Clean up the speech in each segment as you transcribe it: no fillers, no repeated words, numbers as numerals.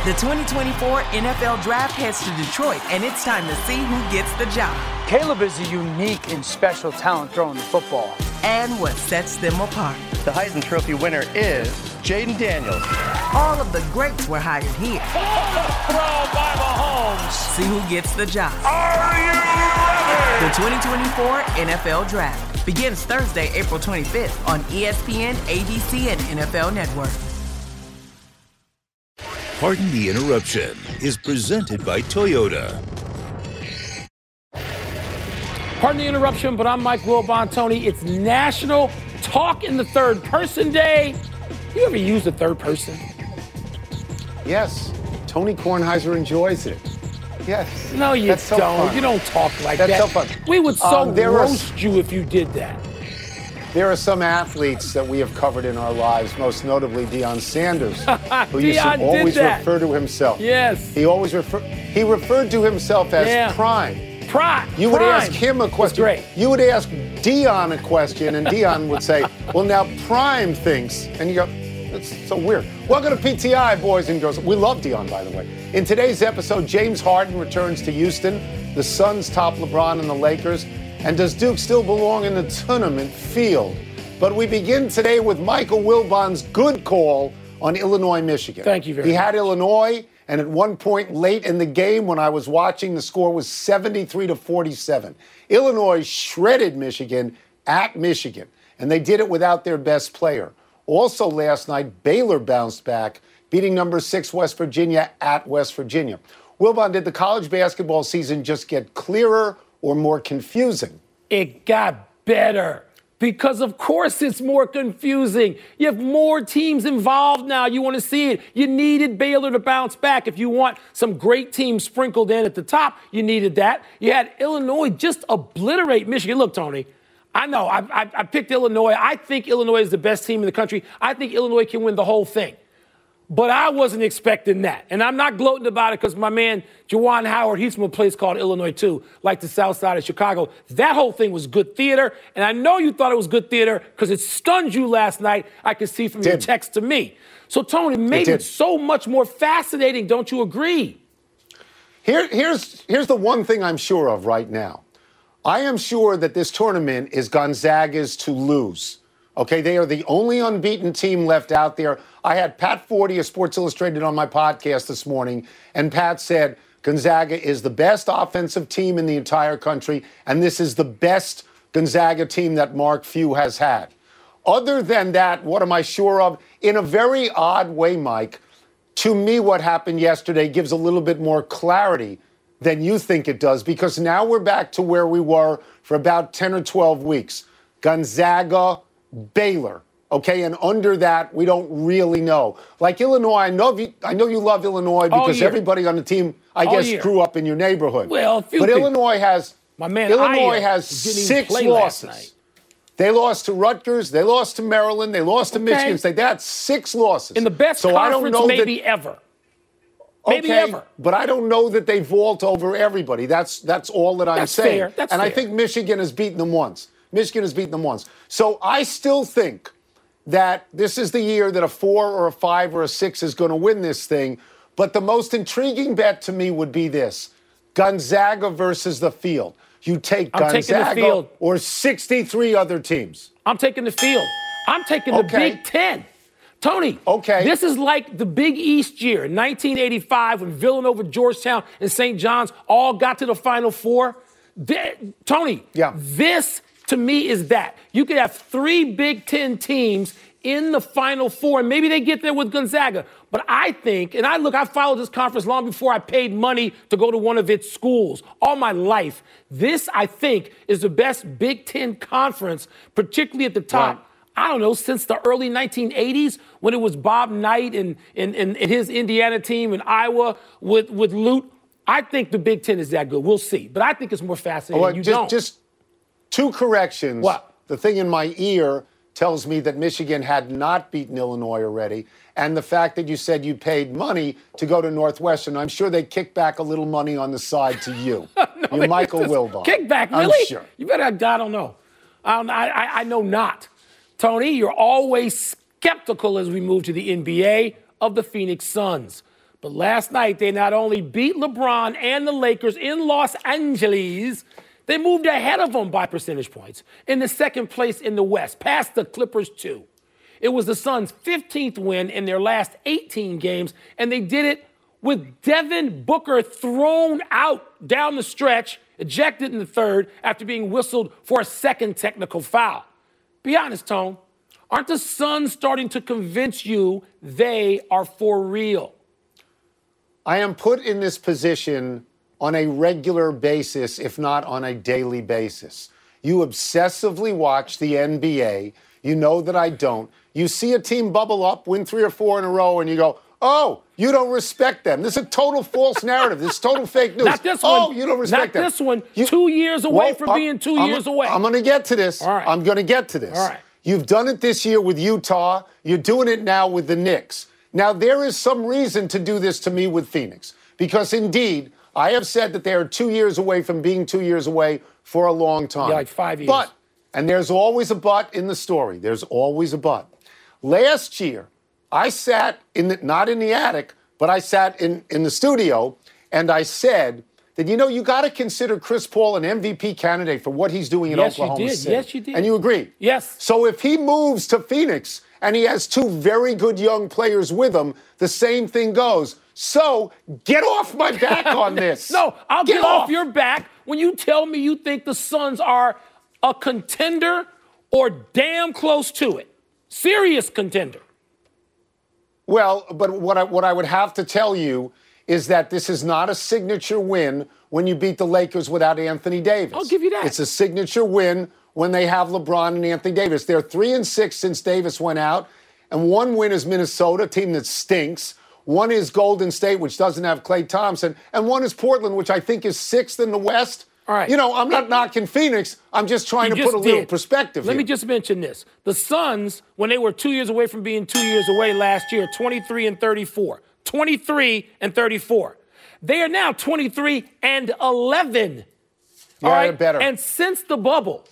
The 2024 NFL Draft heads to Detroit, and it's time to see who gets the job. Caleb is a unique and special talent throwing the football. And what sets them apart. The Heisman Trophy winner is Jaden Daniels. All of the greats were hired here. Throw by Mahomes. See who gets the job. Are you ready? The 2024 NFL Draft begins Thursday, April 25th on ESPN, ABC, and NFL Network. Pardon the Interruption is presented by Toyota. Pardon the interruption, but I'm Mike Wilbon. Tony, it's National Talk in the Third Person Day. You ever use the third person? Tony Kornheiser enjoys it. Yes. No, you That's so don't. fun. You don't talk like that. That's so fun. We would roast you if you did that. There are some athletes that we have covered in our lives, most notably Deion Sanders, who used to always refer to himself. Yes. He referred to himself as Prime. You would ask him a question. Great. You would ask Deion a question, and Deion would say, well, now Prime thinks. And you go, that's so weird. Welcome to PTI, boys and girls. We love Deion, by the way. In today's episode, James Harden returns to Houston. The Suns top LeBron and the Lakers. And does Duke still belong in the tournament field? But we begin today with Michael Wilbon's good call on Illinois, Michigan. Thank you very much. He had Illinois, and at one point late in the game when I was watching, the score was 73-47. Illinois shredded Michigan at Michigan, and they did it without their best player. Also last night, Baylor bounced back, beating number 6 West Virginia at West Virginia. Wilbon, did the college basketball season just get clearer or more confusing? It got better because, of course, it's more confusing. You have more teams involved now. You want to see it. You needed Baylor to bounce back. If you want some great teams sprinkled in at the top, you needed that. You had Illinois just obliterate Michigan. Look, Tony, I know I picked Illinois. I think Illinois is the best team in the country. I think Illinois can win the whole thing. But I wasn't expecting that. And I'm not gloating about it because my man, Juwan Howard, he's from a place called Illinois, too, like the south side of Chicago. That whole thing was good theater. And I know you thought it was good theater because it stunned you last night. I could see from your text to me. So, Tony, it made it so much more fascinating. Don't you agree? Here's the one thing I'm sure of right now. I am sure that this tournament is Gonzaga's to lose. Okay, they are the only unbeaten team left out there. I had Pat Forty of Sports Illustrated on my podcast this morning, and Pat said Gonzaga is the best offensive team in the entire country, and this is the best Gonzaga team that Mark Few has had. Other than that, what am I sure of? In a very odd way, Mike, to me what happened yesterday gives a little bit more clarity than you think it does, because now we're back to where we were for about 10 or 12 weeks. Gonzaga, Baylor, okay? And under that, we don't really know. Like Illinois, I know you love Illinois because everybody on the team, I guess, grew up in your neighborhood. Well, Illinois has 6 losses. They lost to Rutgers, they lost to Maryland, they lost to Michigan State. That's 6 losses. In the best conference maybe ever. Maybe ever. But I don't know that they vault over everybody. That's all that I'm saying. Fair. That's fair. I think Michigan has beaten them once. So I still think that this is the year that a 4 or a 5 or a 6 is going to win this thing. But the most intriguing bet to me would be this: Gonzaga versus the field. You take Gonzaga or 63 other teams. I'm taking the field. I'm taking the Big Ten. Tony, this is like the Big East year, 1985, when Villanova, Georgetown, and St. John's all got to the Final Four. Tony, this to me is that. You could have 3 Big Ten teams in the Final Four, and maybe they get there with Gonzaga. But I think, and I followed this conference long before I paid money to go to one of its schools all my life. This, I think, is the best Big Ten conference, particularly at the top. Right. I don't know, since the early 1980s when it was Bob Knight and his Indiana team in Iowa with Lute. I think the Big Ten is that good. We'll see. But I think it's more fascinating. Just 2 corrections. What? The thing in my ear tells me that Michigan had not beaten Illinois already. And the fact that you said you paid money to go to Northwestern, I'm sure they kicked back a little money on the side to you. You're Michael Wilbon. Kickback, really? I'm sure. You better, I don't know. I know not. Tony, you're always skeptical as we move to the NBA of the Phoenix Suns. But last night, they not only beat LeBron and the Lakers in Los Angeles, they moved ahead of them by percentage points in the second place in the West, past the Clippers too. It was the Suns' 15th win in their last 18 games, and they did it with Devin Booker thrown out down the stretch, ejected in the third after being whistled for a second technical foul. Be honest, Tone. Aren't the Suns starting to convince you they are for real? I am put in this position on a regular basis, if not on a daily basis. You obsessively watch the NBA. You know that I don't. You see a team bubble up, win 3 or 4 in a row, and you go, oh, you don't respect them. This is a total false narrative. This is total fake news. Not this one. Oh, you don't respect them. Not this one. 2 years away from being 2 years away. I'm going to get to this. All right. I'm going to get to this. All right. You've done it this year with Utah. You're doing it now with the Knicks. Now, there is some reason to do this to me with Phoenix, because indeed, I have said that they are 2 years away from being 2 years away for a long time. Yeah, like 5 years. But, and there's always a but in the story. There's always a but. Last year, I sat not in the attic, but I sat in the studio, and I said that, you got to consider Chris Paul an MVP candidate for what he's doing in Oklahoma City. Yes, you did. And you agreed. Yes. So if he moves to Phoenix and he has 2 very good young players with him, the same thing goes. So get off my back on this. No, I'll get off your back when you tell me you think the Suns are a contender or damn close to it. Serious contender. Well, but what I would have to tell you is that this is not a signature win when you beat the Lakers without Anthony Davis. I'll give you that. It's a signature win when they have LeBron and Anthony Davis. They're 3-6 since Davis went out, and 1 win is Minnesota, a team that stinks. 1 is Golden State, which doesn't have Klay Thompson, and 1 is Portland, which I think is 6th in the West. All right. I'm not knocking Phoenix. I'm just trying to put a little perspective Let here. me just mention this. The Suns, when they were 2 years away from being 2 years away last year, 23-34. 23-34. They are now 23-11. All right? Better. And since the bubble,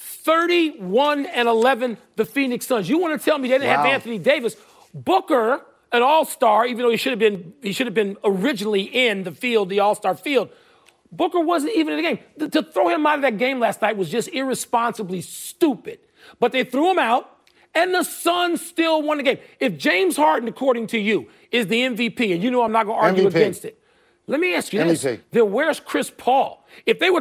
31-11, the Phoenix Suns. You want to tell me they didn't have Anthony Davis? Booker, an all-star, even though he should have been originally in the field, the all-star field. Booker wasn't even in the game. To throw him out of that game last night was just irresponsibly stupid. But they threw him out, and the Suns still won the game. If James Harden, according to you, is the MVP, and you know I'm not going to argue against it, let me ask you this. Then where's Chris Paul? If they were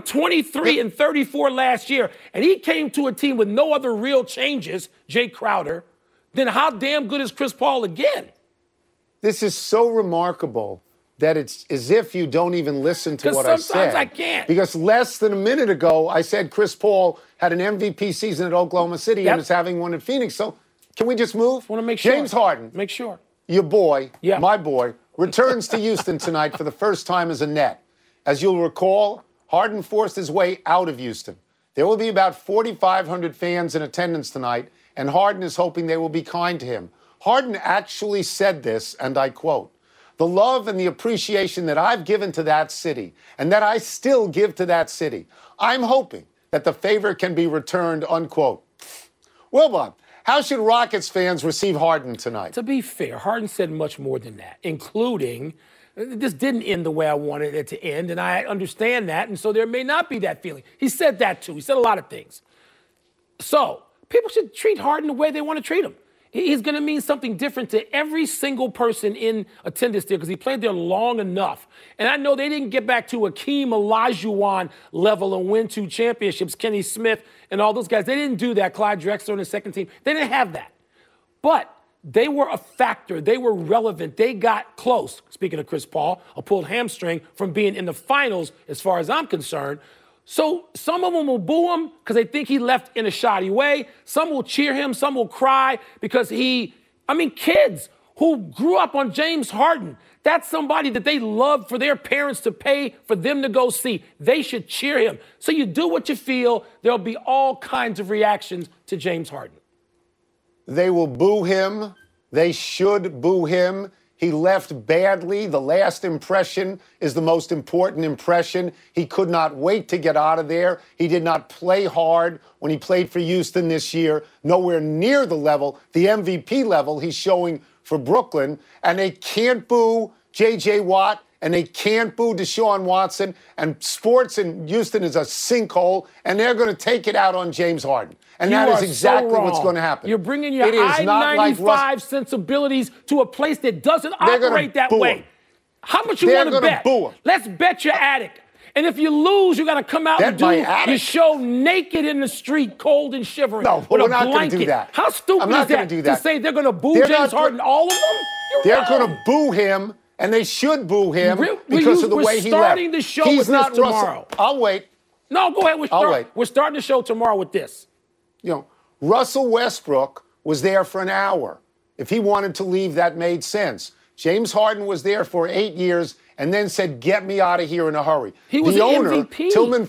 23-34 last year, and he came to a team with no other real changes, Jay Crowder, then how damn good is Chris Paul again? This is so remarkable that it's as if you don't even listen to what I said. Sometimes I can't. Because less than a minute ago, I said Chris Paul had an MVP season at Oklahoma City and is having one at Phoenix. So can we just move? I want to make sure. James Harden. Make sure. Your boy, my boy, returns to Houston tonight for the first time as a Net. As you'll recall, Harden forced his way out of Houston. There will be about 4,500 fans in attendance tonight, and Harden is hoping they will be kind to him. Harden actually said this, and I quote, "The love and the appreciation that I've given to that city and that I still give to that city, I'm hoping that the favor can be returned," unquote. Well, Bob, how should Rockets fans receive Harden tonight? To be fair, Harden said much more than that, including this didn't end the way I wanted it to end, and I understand that, and so there may not be that feeling. He said that too. He said a lot of things. So people should treat Harden the way they want to treat him. He's going to mean something different to every single person in attendance there because he played there long enough. And I know they didn't get back to Akeem Olajuwon level and win 2 championships, Kenny Smith and all those guys. They didn't do that, Clyde Drexler and the second team. They didn't have that. But they were a factor. They were relevant. They got close, speaking of Chris Paul, a pulled hamstring from being in the finals as far as I'm concerned. So some of them will boo him because they think he left in a shoddy way. Some will cheer him. Some will cry because kids who grew up on James Harden, that's somebody that they love for their parents to pay for them to go see. They should cheer him. So you do what you feel. There'll be all kinds of reactions to James Harden. They will boo him. They should boo him. He left badly. The last impression is the most important impression. He could not wait to get out of there. He did not play hard when he played for Houston this year, nowhere near the level, the MVP level he's showing for Brooklyn. And they can't boo J.J. Watt, and they can't boo Deshaun Watson, and sports in Houston is a sinkhole, and they're going to take it out on James Harden. And that is exactly what's going to happen. You're bringing your I-95 sensibilities to a place that doesn't operate that way. How much you want to bet? Let's bet your attic. And if you lose, you got to come out and do your show naked in the street, cold and shivering. No, we're not going to do that. How stupid is that to say they're going to boo James Harden, all of them? They're going to boo him, and they should boo him because of the way he left. We're starting the show with this tomorrow. I'll wait. No, go ahead. I'll wait. We're starting the show tomorrow with this. Russell Westbrook was there for an hour. If he wanted to leave, that made sense. James Harden was there for 8 years and then said, get me out of here in a hurry. He was the owner, MVP. Tillman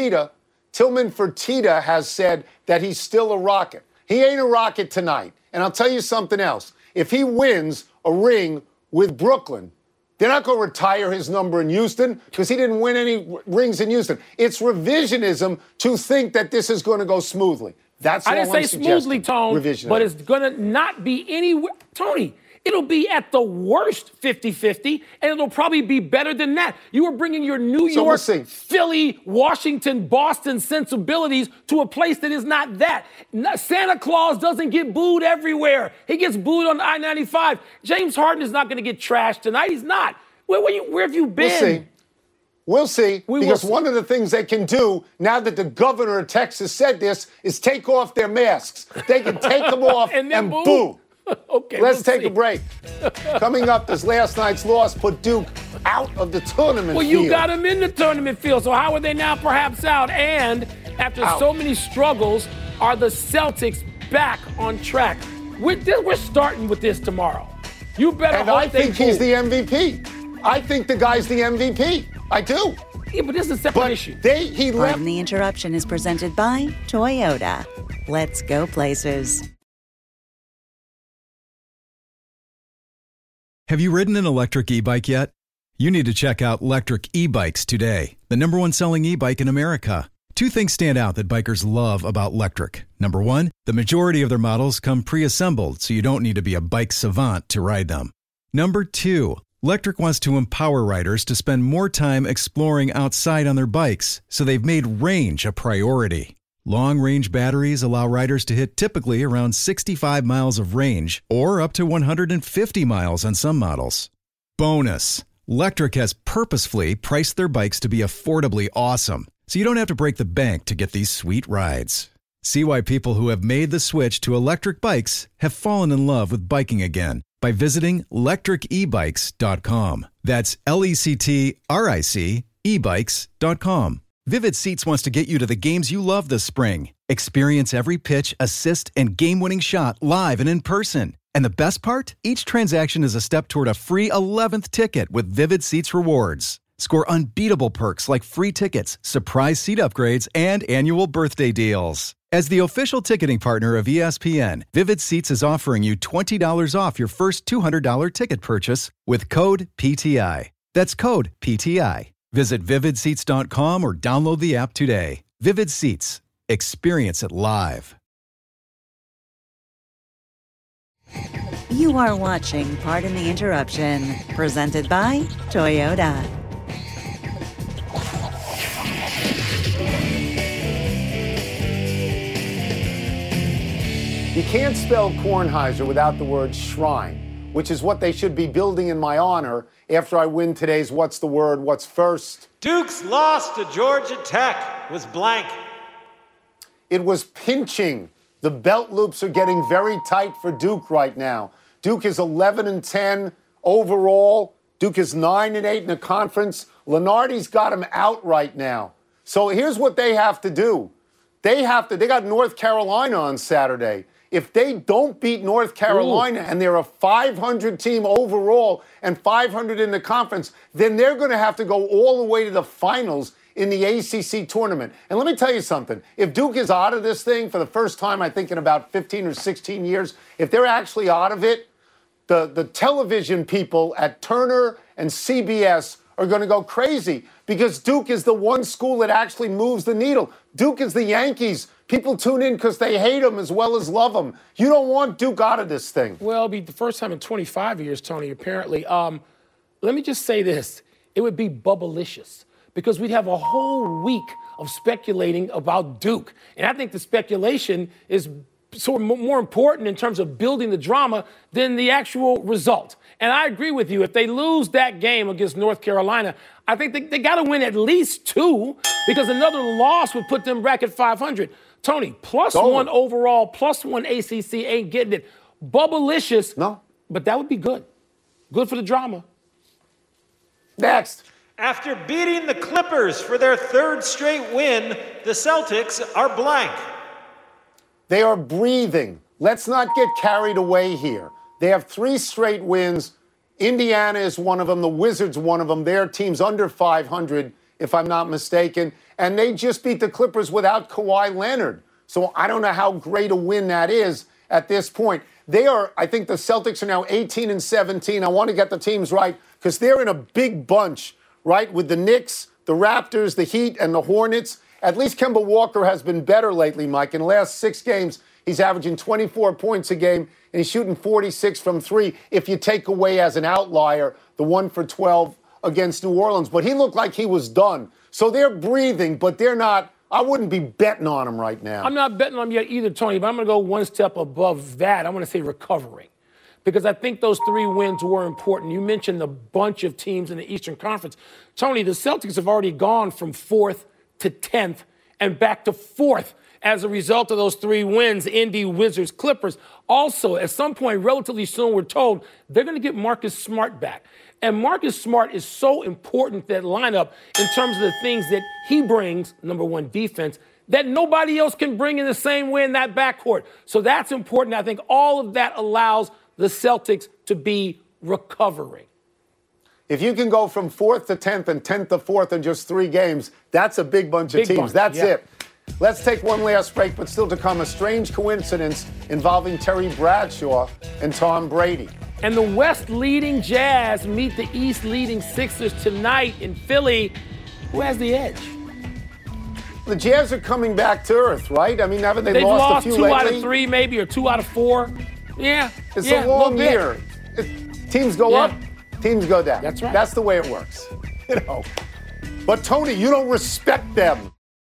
Fertitta has said that he's still a Rocket. He ain't a Rocket tonight. And I'll tell you something else. If he wins a ring with Brooklyn, they're not going to retire his number in Houston because he didn't win any rings in Houston. It's revisionism to think that this is going to go smoothly. That's I didn't say smoothly, Tone, but it's going to not be anywhere. Tony, it'll be at the worst 50-50, and it'll probably be better than that. You are bringing your New York, Philly, Washington, Boston sensibilities to a place that is not that. Santa Claus doesn't get booed everywhere. He gets booed on I-95. James Harden is not going to get trashed tonight. He's not. Where have you been? We'll see. Because one of the things they can do, now that the governor of Texas said this, is take off their masks. They can take them off and boo. Okay, Let's take a break. Coming up, this last night's loss put Duke out of the tournament field. Well, you got them in the tournament field, so how are they now perhaps out? And after so many struggles, are the Celtics back on track? We're starting with this tomorrow. You better hope I think he's the MVP. I think the guy's the MVP. I do. Yeah, but this is a separate issue. Pardon the Interruption is presented by Toyota. Let's go places. Have you ridden an electric e-bike yet? You need to check out Lectric E-Bikes today, the #1 selling e-bike in America. Two things stand out that bikers love about Lectric. Number one, the majority of their models come pre-assembled, so you don't need to be a bike savant to ride them. Number two, Lectric wants to empower riders to spend more time exploring outside on their bikes, so they've made range a priority. Long-range batteries allow riders to hit typically around 65 miles of range or up to 150 miles on some models. Bonus, Lectric has purposefully priced their bikes to be affordably awesome, so you don't have to break the bank to get these sweet rides. See why people who have made the switch to electric bikes have fallen in love with biking again by visiting lectricebikes.com. That's LECTRIC ebikes.com. Vivid Seats wants to get you to the games you love this spring. Experience every pitch, assist, and game-winning shot live and in person. And the best part? Each transaction is a step toward a free 11th ticket with Vivid Seats rewards. Score unbeatable perks like free tickets, surprise seat upgrades, and annual birthday deals. As the official ticketing partner of ESPN, Vivid Seats is offering you $20 off your first $200 ticket purchase with code PTI. That's code PTI. Visit vividseats.com or download the app today. Vivid Seats. Experience it live. You are watching Pardon the Interruption, presented by Toyota. You can't spell Kornheiser without the word shrine, which is what they should be building in my honor after I win today's What's the Word, What's First. Duke's loss to Georgia Tech was blank. It was pinching. The belt loops are getting very tight for Duke right now. Duke is 11-10 overall. Duke is 9-8 in the conference. Lunardi's got him out right now. So here's what they have to do. They got North Carolina on Saturday. If they don't beat North Carolina and they're a 500 team overall and 500 in the conference, then they're going to have to go all the way to the finals in the ACC tournament. And let me tell you something. If Duke is out of this thing for the first time, I think in about 15 or 16 years, if they're actually out of it, the television people at Turner and CBS are going to go crazy because Duke is the one school that actually moves the needle. Duke is the Yankees. People tune in because they hate them as well as love them. You don't want Duke out of this thing. Well, it'll be the first time in 25 years, Tony, apparently. let me just say this. It would be bubblicious because we'd have a whole week of speculating about Duke. And I think the speculation is sort of more important in terms of building the drama than the actual result. And I agree with you. If they lose that game against North Carolina, I think they got to win at least 2 because another loss would put them back at 500. Tony, +1 overall, +1 ACC ain't getting it. Bubblicious. No. But that would be good. Good for the drama. Next. After beating the Clippers for their 3rd straight win, the Celtics are blank. They are breathing. Let's not get carried away here. They have 3 straight wins. Indiana is one of them. The Wizards, one of them. Their team's under 500, if I'm not mistaken. And they just beat the Clippers without Kawhi Leonard. So I don't know how great a win that is at this point. I think the Celtics are now 18 and 17. I want to get the teams right because they're in a big bunch, right, with the Knicks, the Raptors, the Heat, and the Hornets. At least Kemba Walker has been better lately, Mike. In the last 6 games, he's averaging 24 points a game, and he's shooting 46 from 3 if you take away as an outlier the 1 for 12 against New Orleans. But he looked like he was done. So they're breathing, but they're not. I wouldn't be betting on them right now. I'm not betting on them yet either, Tony, but I'm going to go one step above that. I'm going to say recovering because I think those 3 wins were important. You mentioned the bunch of teams in the Eastern Conference. Tony, the Celtics have already gone from 4th to 10th and back to 4th as a result of those 3 wins, Indy, Wizards, Clippers. Also, at some point relatively soon, we're told they're going to get Marcus Smart back. And Marcus Smart is so important to that lineup in terms of the things that he brings, number one, defense, that nobody else can bring in the same way in that backcourt. So that's important. I think all of that allows the Celtics to be recovering. If you can go from 4th to 10th and 10th to 4th in just 3 games, that's a big bunch of teams. That's it. Let's take one last break, but still to come, a strange coincidence involving Terry Bradshaw and Tom Brady. And the West leading Jazz meet the East leading Sixers tonight in Philly. Who has the edge? The Jazz are coming back to earth, right? I mean, haven't they lost a few 2 lately? out of 3 maybe, or 2 out of 4. Yeah. It's a long year. Teams go up, teams go down. That's right. That's the way it works. But Tony, you don't respect them.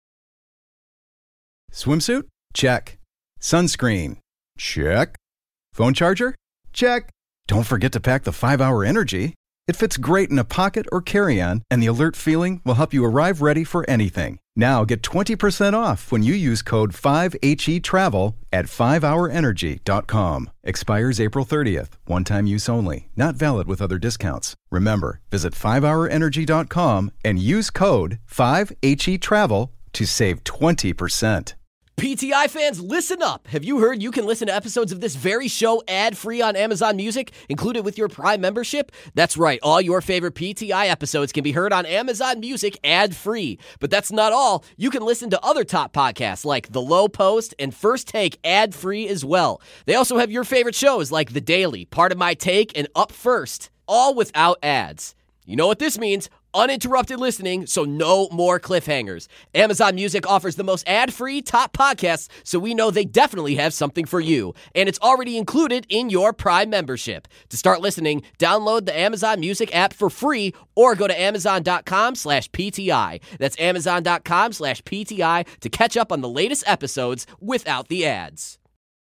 Swimsuit? Check. Sunscreen? Check. Phone charger? Check. Don't forget to pack the 5-Hour Energy. It fits great in a pocket or carry-on, and the alert feeling will help you arrive ready for anything. Now get 20% off when you use code 5HETRAVEL at 5hourenergy.com. Expires April 30th. One-time use only. Not valid with other discounts. Remember, visit 5hourenergy.com and use code 5HETRAVEL to save 20%. PTI fans, listen up. Have you heard you can listen to episodes of this very show ad-free on Amazon Music, included with your Prime membership? That's right. All your favorite PTI episodes can be heard on Amazon Music ad-free. But that's not all. You can listen to other top podcasts like The Low Post and First Take ad-free as well. They also have your favorite shows like The Daily, Part of My Take, and Up First, all without ads. You know what this means? Uninterrupted listening, so no more cliffhangers. Amazon Music offers the most ad-free top podcasts, so we know they definitely have something for you. And it's already included in your Prime membership. To start listening, download the Amazon Music app for free or go to amazon.com/PTI. That's amazon.com/PTI to catch up on the latest episodes without the ads.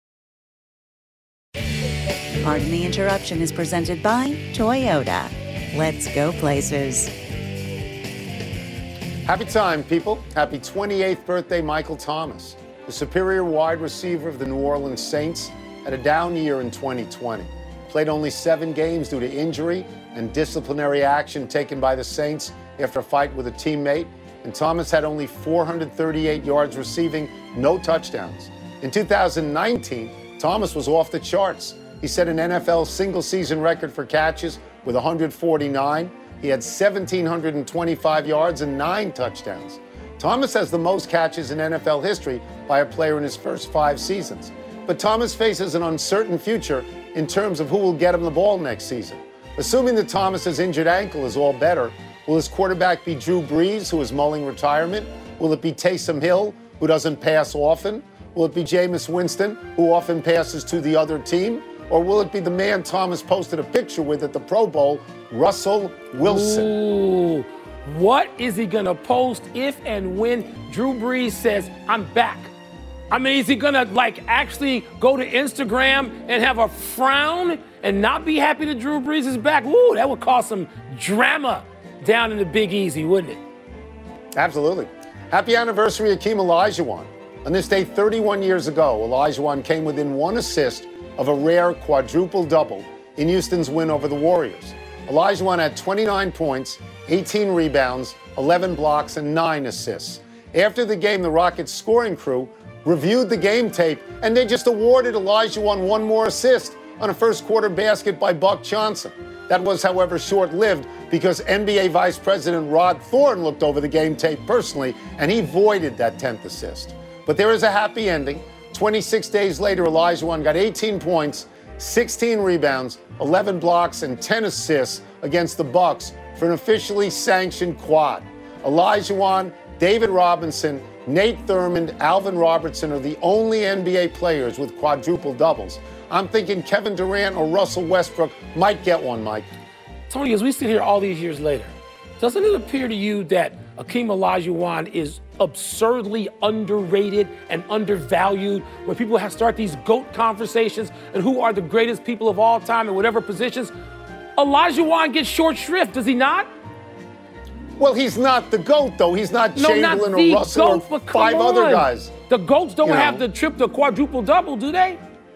Pardon the Interruption is presented by Toyota. Let's go places. Happy time, people. Happy 28th birthday, Michael Thomas. The superior wide receiver of the New Orleans Saints had a down year in 2020. Played only 7 games due to injury and disciplinary action taken by the Saints after a fight with a teammate. And Thomas had only 438 yards receiving, no touchdowns. In 2019, Thomas was off the charts. He set an NFL single-season record for catches with 149. He had 1,725 yards and 9 touchdowns. Thomas has the most catches in NFL history by a player in his first 5 seasons. But Thomas faces an uncertain future in terms of who will get him the ball next season. Assuming that Thomas's injured ankle is all better, will his quarterback be Drew Brees, who is mulling retirement? Will it be Taysom Hill, who doesn't pass often? Will it be Jameis Winston, who often passes to the other team? or will it be the man Thomas posted a picture with at the Pro Bowl, Russell Wilson? Ooh. What is he going to post if and when Drew Brees says, I'm back? I mean, is he going to, actually go to Instagram and have a frown and not be happy that Drew Brees is back? Ooh, that would cause some drama down in the Big Easy, wouldn't it? Absolutely. Happy anniversary, Akeem Olajuwon. On this day 31 years ago, Olajuwon came within one assist of a rare quadruple-double in Houston's win over the Warriors. Olajuwon had 29 points, 18 rebounds, 11 blocks, and 9 assists. After the game, the Rockets scoring crew reviewed the game tape, and they just awarded Olajuwon one more assist on a first-quarter basket by Buck Johnson. That was, however, short-lived because NBA Vice President Rod Thorne looked over the game tape personally, and he voided that 10th assist. But there is a happy ending. 26 days later, Olajuwon got 18 points, 16 rebounds, 11 blocks, and 10 assists against the Bucks for an officially sanctioned quad. Olajuwon, David Robinson, Nate Thurmond, Alvin Robertson are the only NBA players with quadruple doubles. I'm thinking Kevin Durant or Russell Westbrook might get one, Mike. Tony, as we sit here all these years later, doesn't it appear to you that Akeem Olajuwon is absurdly underrated and undervalued when people start these GOAT conversations and who are the greatest people of all time in whatever positions? Olajuwon gets short shrift, does he not? Well, he's not the GOAT, though. He's not Chamberlain or Russell or 5 other guys. The GOATs don't have the quadruple-double, do they?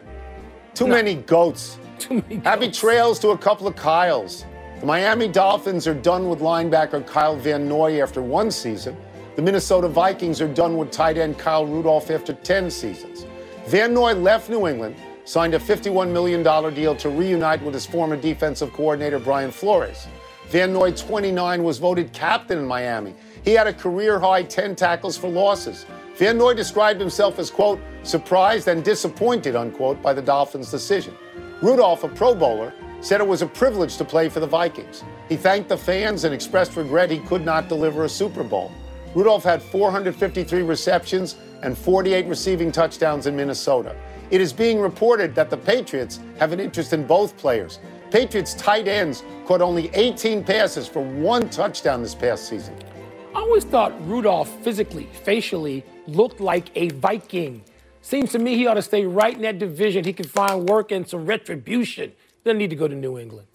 Too many GOATs. Happy trails to a couple of Kyles. The Miami Dolphins are done with linebacker Kyle Van Noy after 1 season. The Minnesota Vikings are done with tight end Kyle Rudolph after 10 seasons. Van Noy left New England, signed a $51 million deal to reunite with his former defensive coordinator Brian Flores. Van Noy, 29, was voted captain in Miami. He had a career-high 10 tackles for losses. Van Noy described himself as, quote, surprised and disappointed, unquote, by the Dolphins' decision. Rudolph, a Pro Bowler, said it was a privilege to play for the Vikings. He thanked the fans and expressed regret he could not deliver a Super Bowl. Rudolph had 453 receptions and 48 receiving touchdowns in Minnesota. It is being reported that the Patriots have an interest in both players. Patriots tight ends caught only 18 passes for 1 touchdown this past season. I always thought Rudolph physically, facially, looked like a Viking. Seems to me he ought to stay right in that division. He can find work and some retribution. Doesn't need to go to New England.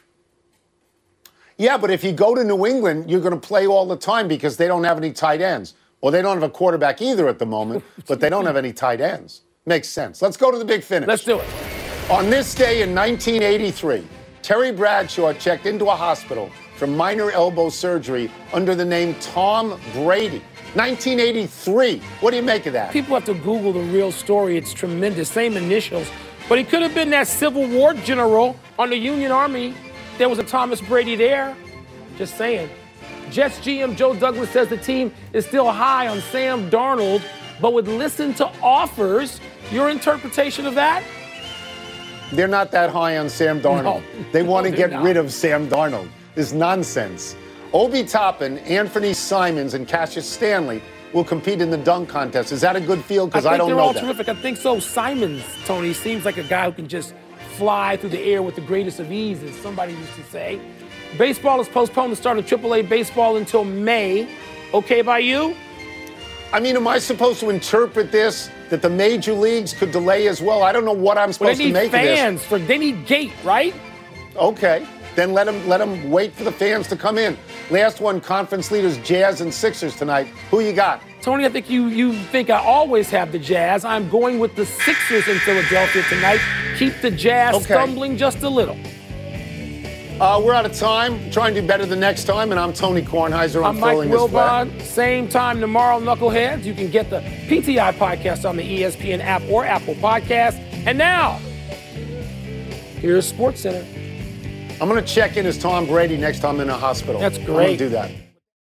Yeah, but if you go to New England, you're going to play all the time because they don't have any tight ends. Well, they don't have a quarterback either at the moment, but they don't have any tight ends. Makes sense. Let's go to the big finish. Let's do it. On this day in 1983, Terry Bradshaw checked into a hospital for minor elbow surgery under the name Tom Brady. 1983. What do you make of that? People have to Google the real story. It's tremendous. Same initials. But he could have been that Civil War general on the Union Army. There was a Thomas Brady there. Just saying. Jets GM Joe Douglas says the team is still high on Sam Darnold, but would listen to offers. Your interpretation of that? They're not that high on Sam Darnold. No. They want to get rid of Sam Darnold. This nonsense. Obi Toppin, Anthony Simons, and Cassius Stanley will compete in the dunk contest. Is that a good field? Because I don't know that. I think they're all terrific. I think so. Simons, Tony, seems like a guy who can just fly through the air with the greatest of ease, as somebody used to say. Baseball is postponed to start of AAA baseball until May. Okay by you? I mean, am I supposed to interpret this that the major leagues could delay as well? I don't know what I'm supposed to make of this. They need gate, right? Okay. Then let them wait for the fans to come in. Last one, conference leaders, Jazz and Sixers tonight. Who you got? Tony, I think you think I always have the Jazz. I'm going with the Sixers in Philadelphia tonight. Keep the Jazz stumbling just a little. We're out of time. Try and do better the next time. And I'm Tony Kornheiser. I'm Mike Wilbon. Same time tomorrow, Knuckleheads. You can get the PTI podcast on the ESPN app or Apple Podcast. And now, here's SportsCenter. I'm going to check in as Tom Brady next time in a hospital. That's great. I'm going to do that.